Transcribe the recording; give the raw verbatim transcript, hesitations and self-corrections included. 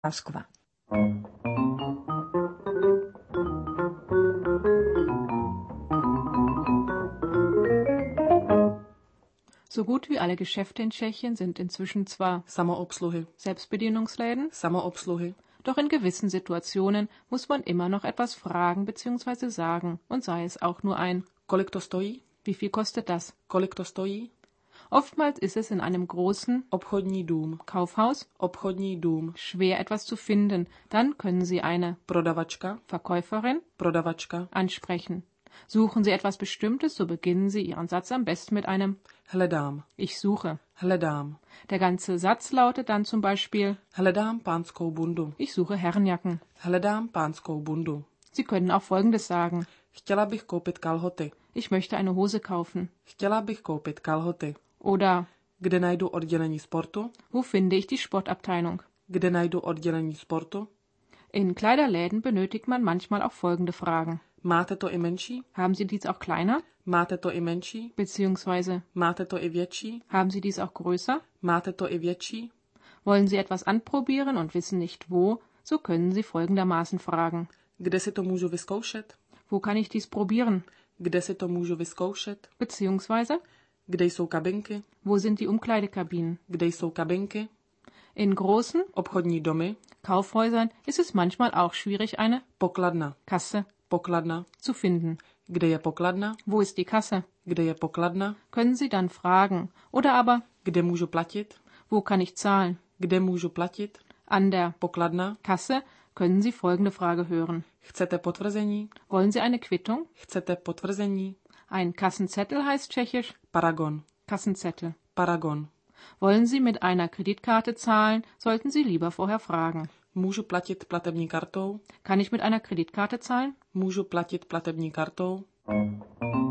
Moskwa. So gut wie alle Geschäfte in Tschechien sind inzwischen zwar Samoobsluhy, Selbstbedienungsläden, samoobsluhy, doch in gewissen Situationen muss man immer noch etwas fragen bzw. sagen, und sei es auch nur ein kolik to stojí, Wie viel kostet das? kolik to stojí, Oftmals ist es in einem großen obchodní dům, Kaufhaus obchodní dům, schwer etwas zu finden, dann können Sie eine prodavačka, Verkäuferin prodavačka, ansprechen. Suchen Sie etwas Bestimmtes, so beginnen Sie Ihren Satz am besten mit einem hledám, Ich suche. hledám, Der ganze Satz lautet dann zum Beispiel hledám pánskou bundu, Ich suche Herrenjacken. hledám pánskou bundu. Sie können auch Folgendes sagen. Chtěla bych koupit kalhoty, Ich möchte eine Hose kaufen. chtěla bych koupit kalhoty. Oder Kde najdu oddělení sportu? Wo finde ich die Sportabteilung? Kde najdu oddělení sportu? In Kleiderläden benötigt man manchmal auch folgende Fragen. Máte to i menší? Haben Sie dies auch kleiner? Máte to i menší? Beziehungsweise Máte to i větší? haben Sie dies auch größer? Máte to i větší? Wollen Sie etwas anprobieren und wissen nicht wo, so können Sie folgendermaßen fragen. Kde si to můžu vyzkoušet? Wo kann ich dies probieren? Kde si to můžu vyzkoušet? Beziehungsweise Kde jsou kabinky? Wo sind die Umkleidekabinen? Kde jsou kabinky? In großen Obchodní domy? Kaufhäusern ist es manchmal auch schwierig, eine Pokladna. Kasse Pokladna. zu finden. Kde je pokladna? Wo ist die Kasse? Kde je pokladna? Können Sie dann fragen. Oder aber, Kde můžu platit? wo kann ich zahlen? Kde můžu platit? An der Pokladna. Kasse können Sie folgende Frage hören. Chcete potvrzení? Wollen Sie eine Quittung? Chcete potvrzení? Ein Kassenzettel heißt tschechisch Paragon. Kassenzettel. Paragon. Wollen Sie mit einer Kreditkarte zahlen, sollten Sie lieber vorher fragen. Můžu platit platební kartou? Kann ich mit einer Kreditkarte zahlen? Můžu platit platební kartou?